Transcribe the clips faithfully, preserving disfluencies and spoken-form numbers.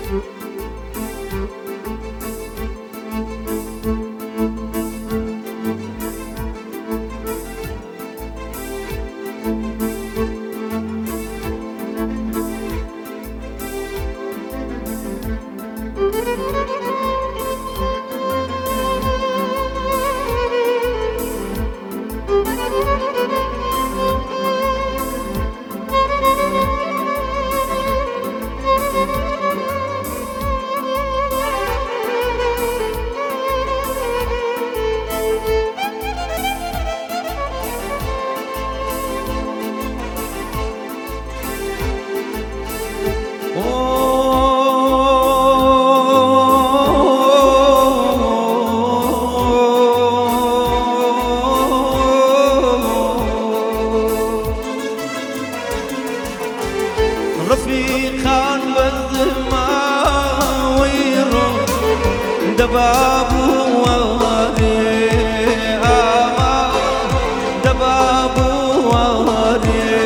رفيقان بالظما ويروح دبابو واري آما دبابو واري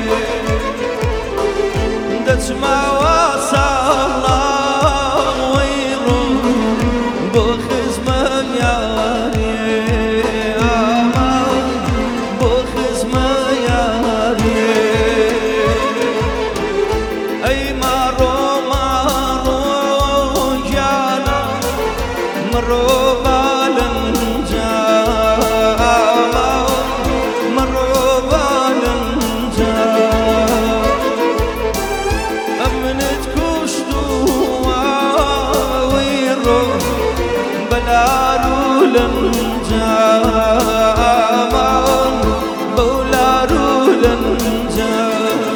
دتما وصلنا ويروح بخزمة ياري آما بخزمة ياري أي مارو مارو جانا مرو بالنجا مرو بالنجا أمنت كشتو ويرو بلارو لنجا بولارو لنجا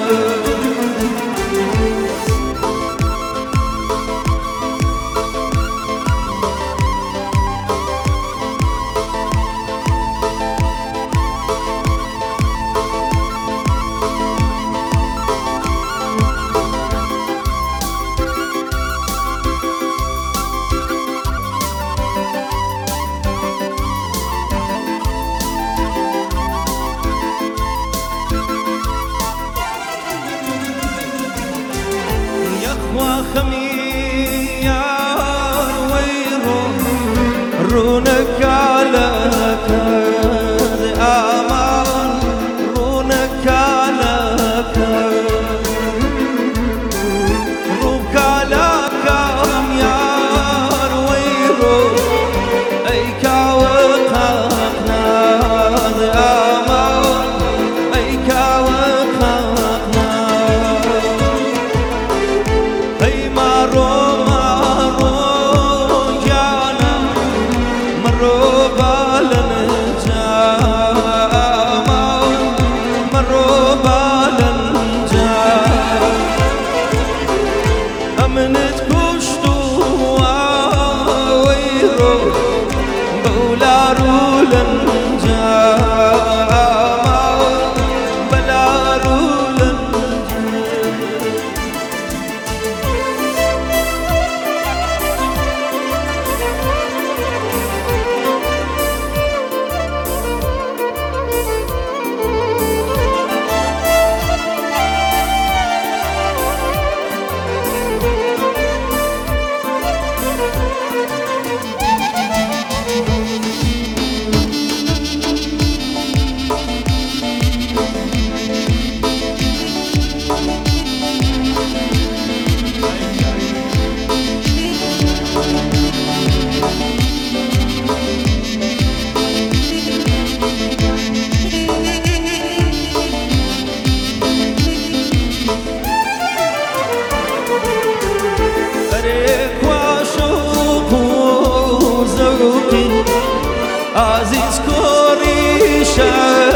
وخميار ويروح رونك على كذ أمان رونك على كذ روك على كم يار ويروح أي كاوقنا أمان أي كاوقنا مارو مارو جانا مرو بالنجا مرو بالنجا أمنت كشتو ويرو بولارو لنجا بلارو عزیز کوری شد